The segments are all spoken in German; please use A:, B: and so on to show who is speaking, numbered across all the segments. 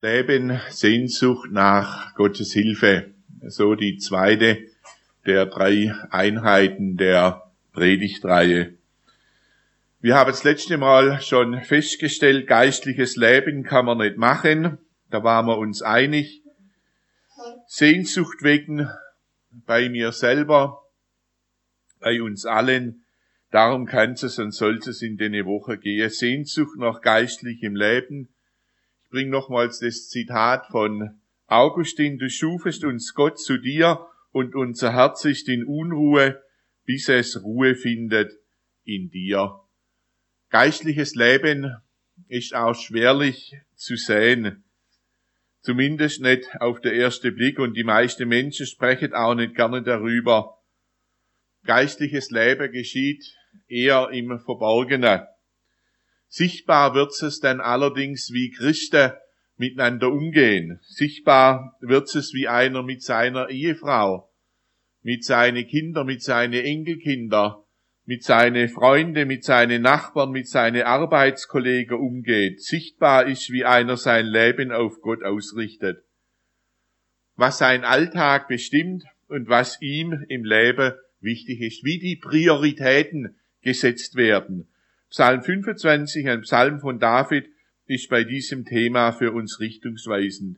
A: Leben, Sehnsucht nach Gottes Hilfe. So die zweite der 3 Einheiten der Predigtreihe. Wir haben das letzte Mal schon festgestellt, geistliches Leben kann man nicht machen. Da waren wir uns einig. Sehnsucht wecken bei mir selber, bei uns allen. Darum kann es und soll es in diese Woche gehen. Sehnsucht nach geistlichem Leben. Ich bringe nochmals das Zitat von Augustin: Du schufest uns Gott zu dir und unser Herz ist in Unruhe, bis es Ruhe findet in dir. Geistliches Leben ist auch schwerlich zu sehen. Zumindest nicht auf den ersten Blick, und die meisten Menschen sprechen auch nicht gerne darüber. Geistliches Leben geschieht eher im Verborgenen. Sichtbar wird es dann allerdings, wie Christen miteinander umgehen. Sichtbar wird es, wie einer mit seiner Ehefrau, mit seinen Kindern, mit seinen Enkelkindern, mit seinen Freunden, mit seinen Nachbarn, mit seinen Arbeitskollegen umgeht. Sichtbar ist, wie einer sein Leben auf Gott ausrichtet. Was sein Alltag bestimmt und was ihm im Leben wichtig ist. Wie die Prioritäten gesetzt werden. Psalm 25, ein Psalm von David, ist bei diesem Thema für uns richtungsweisend.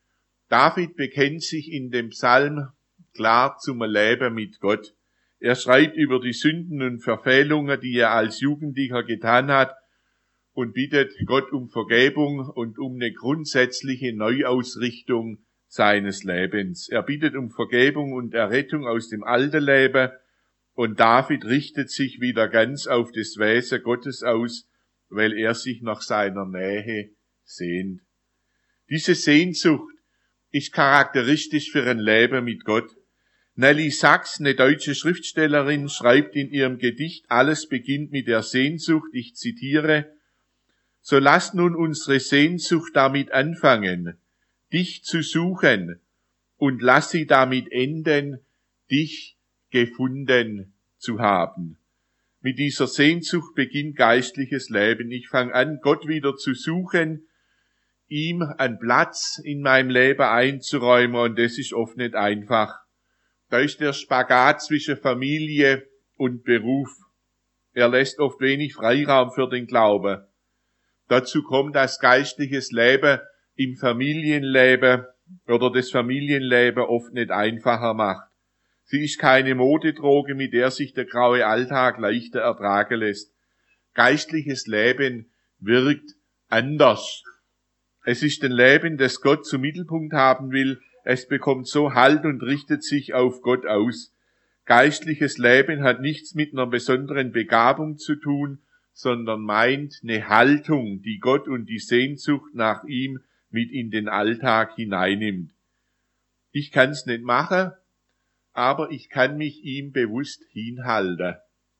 A: David bekennt sich in dem Psalm klar zum Leben mit Gott. Er schreibt über die Sünden und Verfehlungen, die er als Jugendlicher getan hat, und bittet Gott um Vergebung und um eine grundsätzliche Neuausrichtung seines Lebens. Er bittet um Vergebung und Errettung aus dem alten Leben, und David richtet sich wieder ganz auf das Wesen Gottes aus, weil er sich nach seiner Nähe sehnt. Diese Sehnsucht ist charakteristisch für ein Leben mit Gott. Nelly Sachs, eine deutsche Schriftstellerin, schreibt in ihrem Gedicht Alles beginnt mit der Sehnsucht, ich zitiere: So lass nun unsere Sehnsucht damit anfangen, dich zu suchen, und lass sie damit enden, dich gefunden zu haben. Mit dieser Sehnsucht beginnt geistliches Leben. Ich fange an, Gott wieder zu suchen, ihm einen Platz in meinem Leben einzuräumen, und das ist oft nicht einfach. Da ist der Spagat zwischen Familie und Beruf. Er lässt oft wenig Freiraum für den Glauben. Dazu kommt, dass geistliches Leben im Familienleben oder das Familienleben oft nicht einfacher macht. Sie ist keine Modedroge, mit der sich der graue Alltag leichter ertragen lässt. Geistliches Leben wirkt anders. Es ist ein Leben, das Gott zum Mittelpunkt haben will. Es bekommt so Halt und richtet sich auf Gott aus. Geistliches Leben hat nichts mit einer besonderen Begabung zu tun, sondern meint eine Haltung, die Gott und die Sehnsucht nach ihm mit in den Alltag hineinnimmt. Ich kann's nicht machen, aber ich kann mich ihm bewusst hinhalten.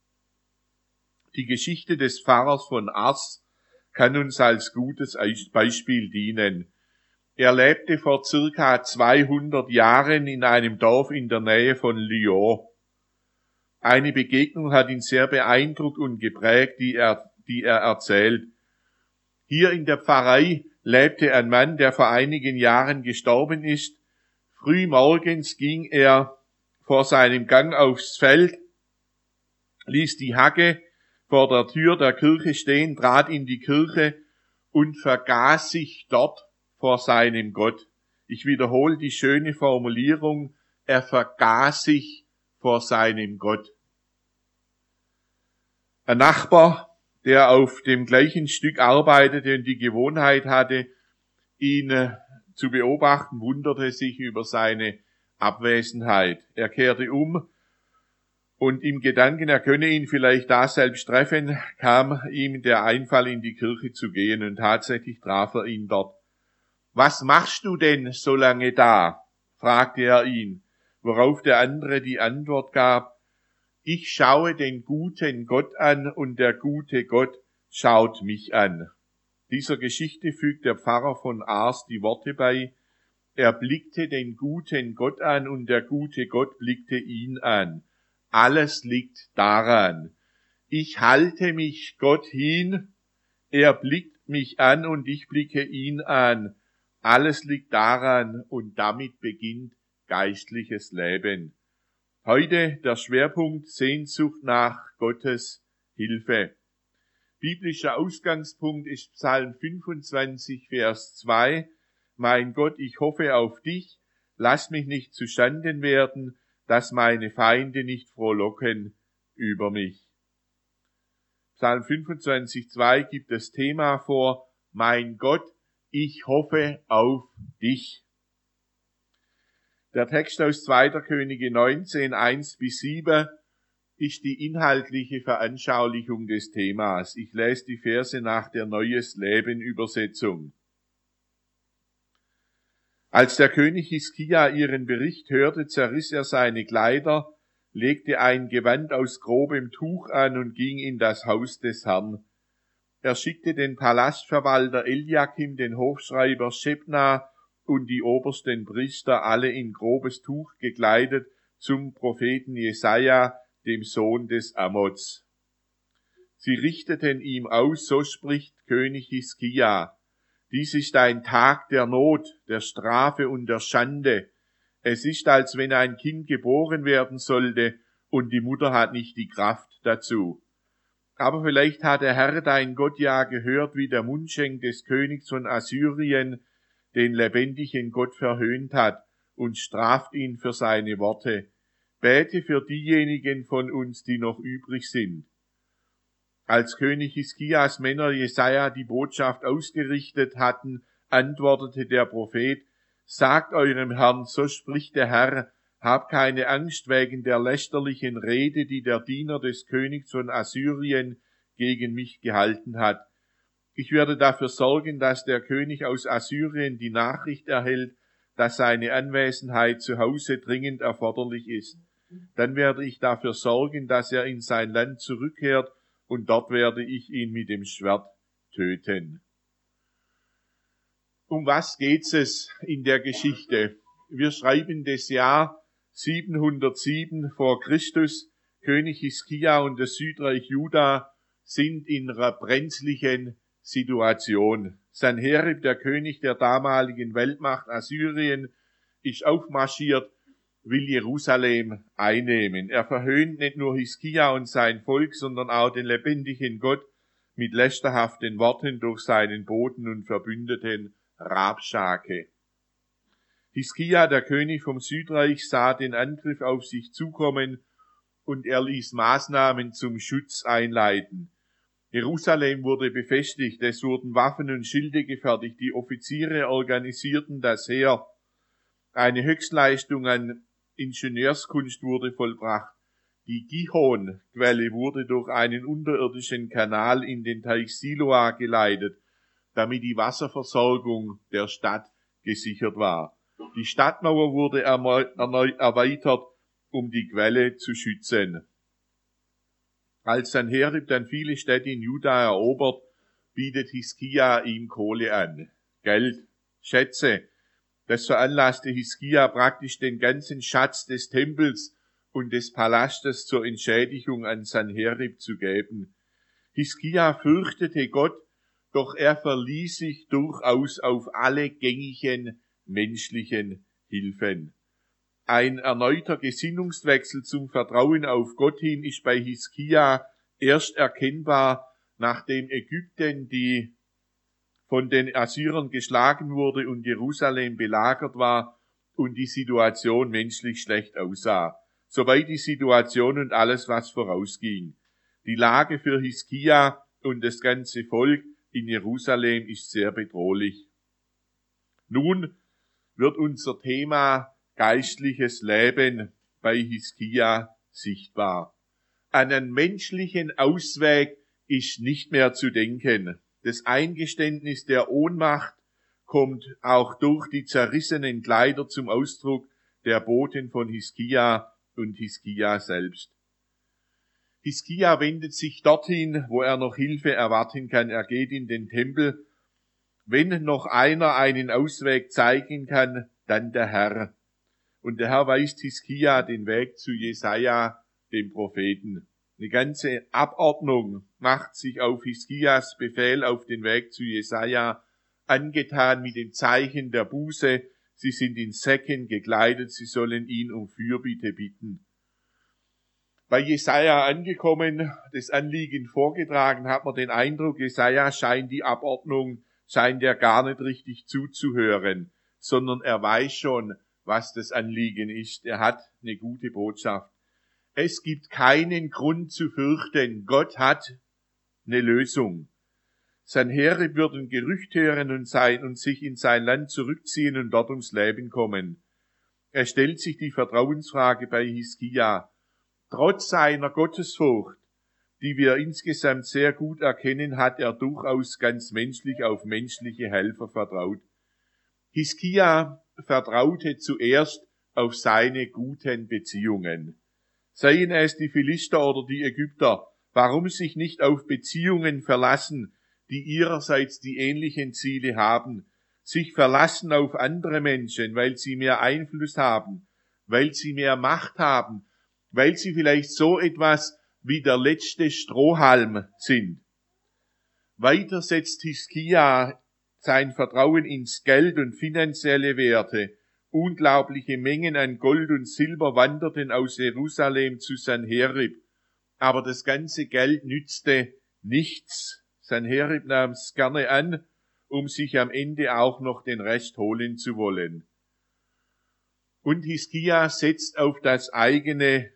A: Die Geschichte des Pfarrers von Ars kann uns als gutes Beispiel dienen. Er lebte vor circa 200 Jahren in einem Dorf in der Nähe von Lyon. Eine Begegnung hat ihn sehr beeindruckt und geprägt, die er erzählt. Hier in der Pfarrei lebte ein Mann, der vor einigen Jahren gestorben ist. Früh morgens ging er vor seinem Gang aufs Feld, ließ die Hacke vor der Tür der Kirche stehen, trat in die Kirche und vergaß sich dort vor seinem Gott. Ich wiederhole die schöne Formulierung: Er vergaß sich vor seinem Gott. Ein Nachbar, der auf dem gleichen Stück arbeitete und die Gewohnheit hatte, ihn zu beobachten, wunderte sich über seine Abwesenheit. Er kehrte um, und im Gedanken, er könne ihn vielleicht da selbst treffen, kam ihm der Einfall, in die Kirche zu gehen, und tatsächlich traf er ihn dort. Was machst du denn so lange da? Fragte er ihn, worauf der andere die Antwort gab: Ich schaue den guten Gott an, und der gute Gott schaut mich an. Dieser Geschichte fügt der Pfarrer von Ars die Worte bei: Er blickte den guten Gott an, und der gute Gott blickte ihn an. Alles liegt daran. Ich halte mich Gott hin, er blickt mich an und ich blicke ihn an. Alles liegt daran und damit beginnt geistliches Leben. Heute der Schwerpunkt Sehnsucht nach Gottes Hilfe. Biblischer Ausgangspunkt ist Psalm 25, Vers 2. Mein Gott, ich hoffe auf dich, lass mich nicht zustanden werden, dass meine Feinde nicht frohlocken über mich. Psalm 25, 2 gibt das Thema vor, mein Gott, ich hoffe auf dich. Der Text aus 2. Könige 19, 1-7 ist die inhaltliche Veranschaulichung des Themas. Ich lese die Verse nach der Neues Leben Übersetzung. Als der König Hiskia ihren Bericht hörte, zerriss er seine Kleider, legte ein Gewand aus grobem Tuch an und ging in das Haus des Herrn. Er schickte den Palastverwalter Eliakim, den Hofschreiber Schebna und die obersten Priester, alle in grobes Tuch gekleidet, zum Propheten Jesaja, dem Sohn des Amoz. Sie richteten ihm aus, so spricht König Hiskia: Dies ist ein Tag der Not, der Strafe und der Schande. Es ist, als wenn ein Kind geboren werden sollte, und die Mutter hat nicht die Kraft dazu. Aber vielleicht hat der Herr dein Gott ja gehört, wie der Mundschenk des Königs von Assyrien den lebendigen Gott verhöhnt hat und straft ihn für seine Worte. Bete für diejenigen von uns, die noch übrig sind. Als König Hiskias Männer Jesaja die Botschaft ausgerichtet hatten, antwortete der Prophet: Sagt eurem Herrn, so spricht der Herr, habt keine Angst wegen der lästerlichen Rede, die der Diener des Königs von Assyrien gegen mich gehalten hat. Ich werde dafür sorgen, dass der König aus Assyrien die Nachricht erhält, dass seine Anwesenheit zu Hause dringend erforderlich ist. Dann werde ich dafür sorgen, dass er in sein Land zurückkehrt, und dort werde ich ihn mit dem Schwert töten. Um was geht es in der Geschichte? Wir schreiben das Jahr 707 vor Christus. König Hiskia und das Südreich Juda sind in einer brenzlichen Situation. Sanherib, der König der damaligen Weltmacht Assyrien, ist aufmarschiert, will Jerusalem einnehmen. Er verhöhnt nicht nur Hiskia und sein Volk, sondern auch den lebendigen Gott mit lästerhaften Worten durch seinen Boten und Verbündeten Rabschake. Hiskia, der König vom Südreich, sah den Angriff auf sich zukommen und er ließ Maßnahmen zum Schutz einleiten. Jerusalem wurde befestigt, es wurden Waffen und Schilde gefertigt, die Offiziere organisierten das Heer. Eine Höchstleistung an Ingenieurskunst wurde vollbracht. Die Gihon-Quelle wurde durch einen unterirdischen Kanal in den Teich Siloa geleitet, damit die Wasserversorgung der Stadt gesichert war. Die Stadtmauer wurde erweitert, um die Quelle zu schützen. Als Sanherib dann viele Städte in Juda erobert, bietet Hiskia ihm Kohle an, Geld, Schätze. Das veranlasste Hiskia praktisch den ganzen Schatz des Tempels und des Palastes zur Entschädigung an Sanherib zu geben. Hiskia fürchtete Gott, doch er verließ sich durchaus auf alle gängigen menschlichen Hilfen. Ein erneuter Gesinnungswechsel zum Vertrauen auf Gott hin ist bei Hiskia erst erkennbar, nachdem Ägypten, die von den Assyrern geschlagen wurde und Jerusalem belagert war und die Situation menschlich schlecht aussah. Soweit die Situation und alles, was vorausging. Die Lage für Hiskia und das ganze Volk in Jerusalem ist sehr bedrohlich. Nun wird unser Thema geistliches Leben bei Hiskia sichtbar. An einen menschlichen Ausweg ist nicht mehr zu denken. Das Eingeständnis der Ohnmacht kommt auch durch die zerrissenen Kleider zum Ausdruck der Boten von Hiskia und Hiskia selbst. Hiskia wendet sich dorthin, wo er noch Hilfe erwarten kann. Er geht in den Tempel. Wenn noch einer einen Ausweg zeigen kann, dann der Herr. Und der Herr weist Hiskia den Weg zu Jesaja, dem Propheten. Eine ganze Abordnung macht sich auf Hiskias Befehl auf den Weg zu Jesaja angetan mit dem Zeichen der Buße. Sie sind in Säcken gekleidet, sie sollen ihn um Fürbitte bitten. Bei Jesaja angekommen, das Anliegen vorgetragen, hat man den Eindruck, Jesaja scheint er gar nicht richtig zuzuhören, sondern er weiß schon, was das Anliegen ist. Er hat eine gute Botschaft. Es gibt keinen Grund zu fürchten. Gott hat eine Lösung. Sanherib wird ein Gerücht hören und sich in sein Land zurückziehen und dort ums Leben kommen. Er stellt sich die Vertrauensfrage bei Hiskia. Trotz seiner Gottesfurcht, die wir insgesamt sehr gut erkennen, hat er durchaus ganz menschlich auf menschliche Helfer vertraut. Hiskia vertraute zuerst auf seine guten Beziehungen. Seien es die Philister oder die Ägypter, warum sich nicht auf Beziehungen verlassen, die ihrerseits die ähnlichen Ziele haben, sich verlassen auf andere Menschen, weil sie mehr Einfluss haben, weil sie mehr Macht haben, weil sie vielleicht so etwas wie der letzte Strohhalm sind. Weiter setzt Hiskia sein Vertrauen ins Geld und finanzielle Werte. Unglaubliche Mengen an Gold und Silber wanderten aus Jerusalem zu Sanherib. Aber das ganze Geld nützte nichts. Sanherib nahm es gerne an, um sich am Ende auch noch den Rest holen zu wollen. Und Hiskia setzt auf das eigene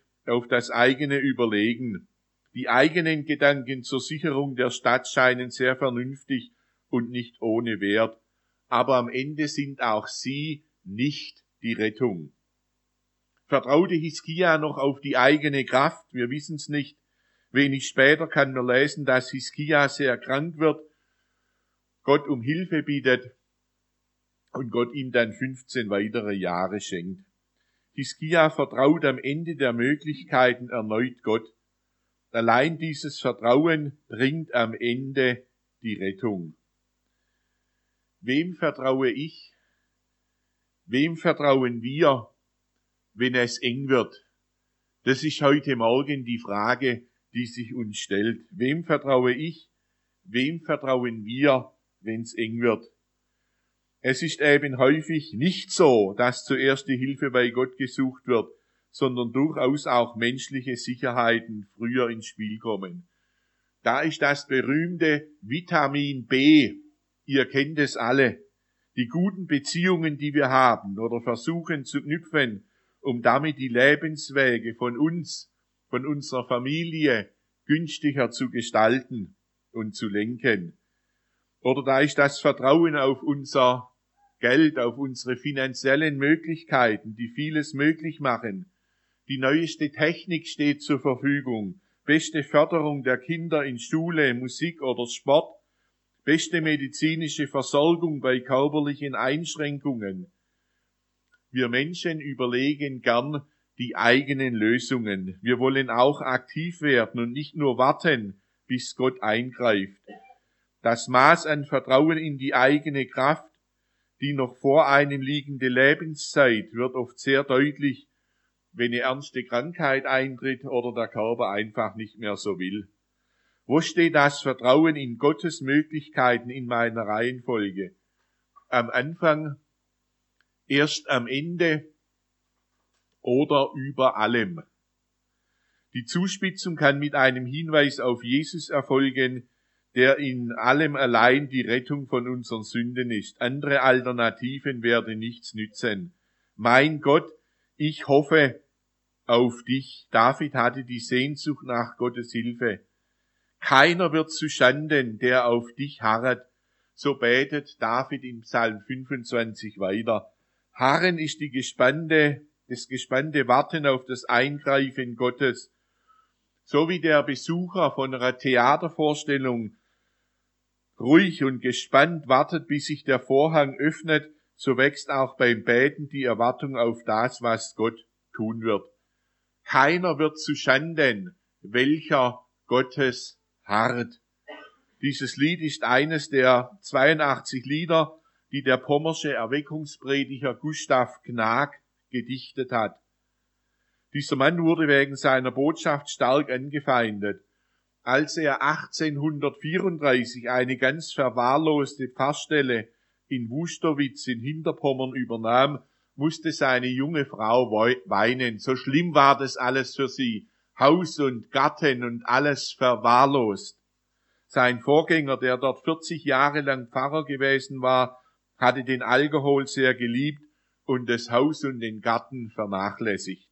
A: Überlegen. Die eigenen Gedanken zur Sicherung der Stadt scheinen sehr vernünftig und nicht ohne Wert. Aber am Ende sind auch sie nicht die Rettung. Vertraute Hiskia noch auf die eigene Kraft? Wir wissen es nicht. Wenig später kann man lesen, dass Hiskia sehr krank wird, Gott um Hilfe bittet und Gott ihm dann 15 weitere Jahre schenkt. Hiskia vertraut am Ende der Möglichkeiten erneut Gott. Allein dieses Vertrauen bringt am Ende die Rettung. Wem vertraue ich? Wem vertrauen wir, wenn es eng wird? Das ist heute Morgen die Frage, die sich uns stellt. Wem vertraue ich? Wem vertrauen wir, wenn es eng wird? Es ist eben häufig nicht so, dass zuerst die Hilfe bei Gott gesucht wird, sondern durchaus auch menschliche Sicherheiten früher ins Spiel kommen. Da ist das berühmte Vitamin B. Ihr kennt es alle. Die guten Beziehungen, die wir haben oder versuchen zu knüpfen, um damit die Lebenswege von uns, von unserer Familie günstiger zu gestalten und zu lenken. Oder da ist das Vertrauen auf unser Geld, auf unsere finanziellen Möglichkeiten, die vieles möglich machen. Die neueste Technik steht zur Verfügung. Beste Förderung der Kinder in Schule, Musik oder Sport. Beste medizinische Versorgung bei körperlichen Einschränkungen. Wir Menschen überlegen gern die eigenen Lösungen. Wir wollen auch aktiv werden und nicht nur warten, bis Gott eingreift. Das Maß an Vertrauen in die eigene Kraft, die noch vor einem liegende Lebenszeit, wird oft sehr deutlich, wenn eine ernste Krankheit eintritt oder der Körper einfach nicht mehr so will. Wo steht das Vertrauen in Gottes Möglichkeiten in meiner Reihenfolge? Am Anfang, erst am Ende oder über allem? Die Zuspitzung kann mit einem Hinweis auf Jesus erfolgen, der in allem allein die Rettung von unseren Sünden ist. Andere Alternativen werden nichts nützen. Mein Gott, ich hoffe auf dich. David hatte die Sehnsucht nach Gottes Hilfe. Keiner wird zu Schanden, der auf dich harret. So betet David im Psalm 25 weiter. Harren ist das gespannte Warten auf das Eingreifen Gottes. So wie der Besucher von einer Theatervorstellung ruhig und gespannt wartet, bis sich der Vorhang öffnet, so wächst auch beim Beten die Erwartung auf das, was Gott tun wird. Keiner wird zu Schanden, welcher Gottes harrt. Dieses Lied ist eines der 82 Lieder, die der pommersche Erweckungsprediger Gustav Knag gedichtet hat. Dieser Mann wurde wegen seiner Botschaft stark angefeindet. Als er 1834 eine ganz verwahrloste Pfarrstelle in Wusterwitz in Hinterpommern übernahm, musste seine junge Frau weinen. So schlimm war das alles für sie. Haus und Garten und alles verwahrlost. Sein Vorgänger, der dort 40 Jahre lang Pfarrer gewesen war, hatte den Alkohol sehr geliebt und das Haus und den Garten vernachlässigt.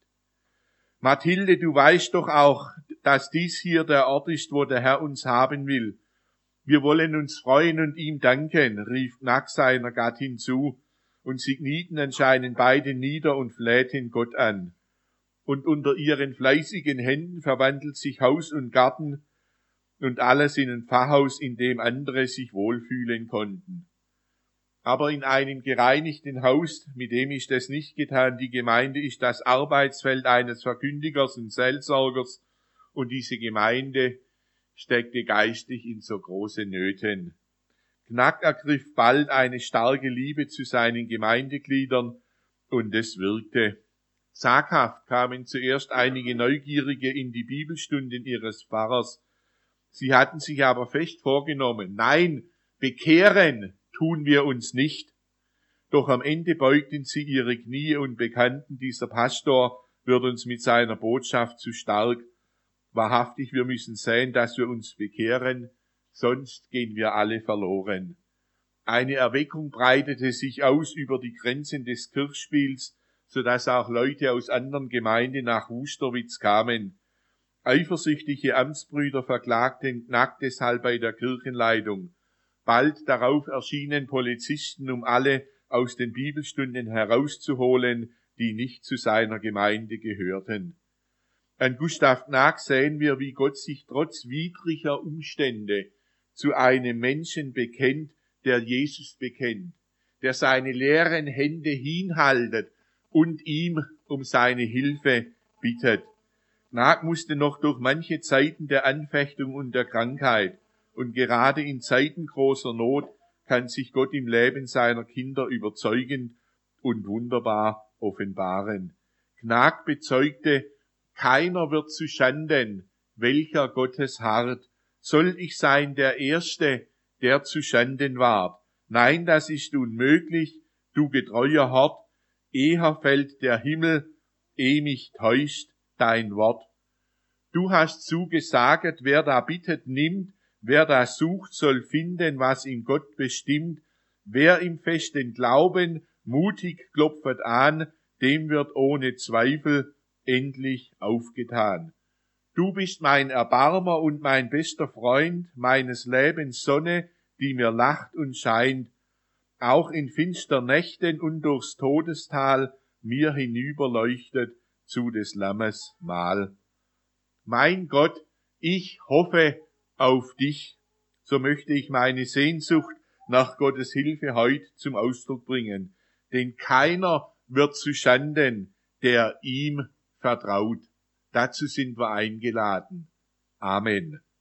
A: Mathilde, du weißt doch auch, dass dies hier der Ort ist, wo der Herr uns haben will. Wir wollen uns freuen und ihm danken, rief Knack seiner Gattin zu, und sie knieten anscheinend beide nieder und flehten Gott an. Und unter ihren fleißigen Händen verwandelt sich Haus und Garten und alles in ein Pfarrhaus, in dem andere sich wohlfühlen konnten. Aber in einem gereinigten Haus, mit dem ist es nicht getan, die Gemeinde ist das Arbeitsfeld eines Verkündigers und Seelsorgers, und diese Gemeinde steckte geistig in so große Nöten. Knack ergriff bald eine starke Liebe zu seinen Gemeindegliedern, und es wirkte. Zaghaft kamen zuerst einige Neugierige in die Bibelstunden ihres Pfarrers. Sie hatten sich aber fest vorgenommen, nein, bekehren tun wir uns nicht. Doch am Ende beugten sie ihre Knie und bekannten, dieser Pastor wird uns mit seiner Botschaft zu stark. Wahrhaftig, wir müssen sehen, dass wir uns bekehren, sonst gehen wir alle verloren. Eine Erweckung breitete sich aus über die Grenzen des Kirchspiels, so dass auch Leute aus anderen Gemeinden nach Wusterwitz kamen. Eifersüchtige Amtsbrüder verklagten Knack deshalb bei der Kirchenleitung. Bald darauf erschienen Polizisten, um alle aus den Bibelstunden herauszuholen, die nicht zu seiner Gemeinde gehörten. An Gustav Knack sehen wir, wie Gott sich trotz widriger Umstände zu einem Menschen bekennt, der Jesus bekennt, der seine leeren Hände hinhaltet und ihm um seine Hilfe bittet. Knack musste noch durch manche Zeiten der Anfechtung und der Krankheit, und gerade in Zeiten großer Not kann sich Gott im Leben seiner Kinder überzeugend und wunderbar offenbaren. Knack bezeugte, keiner wird zu Schanden, welcher Gottes harrt. Soll ich sein der Erste, der zu Schanden ward? Nein, das ist unmöglich, du getreuer Hort, eher fällt der Himmel, mich täuscht dein Wort. Du hast zugesaget, wer da bittet, nimmt, wer da sucht, soll finden, was ihm Gott bestimmt. Wer im festen Glauben mutig klopfet an, dem wird ohne Zweifel endlich aufgetan. Du bist mein Erbarmer und mein bester Freund, meines Lebens Sonne, die mir lacht und scheint, auch in finster Nächten und durchs Todestal mir hinüberleuchtet zu des Lammes Mahl. Mein Gott, ich hoffe auf dich. So möchte ich meine Sehnsucht nach Gottes Hilfe heute zum Ausdruck bringen. Denn keiner wird zu Schanden, der ihm vertraut. Dazu sind wir eingeladen. Amen.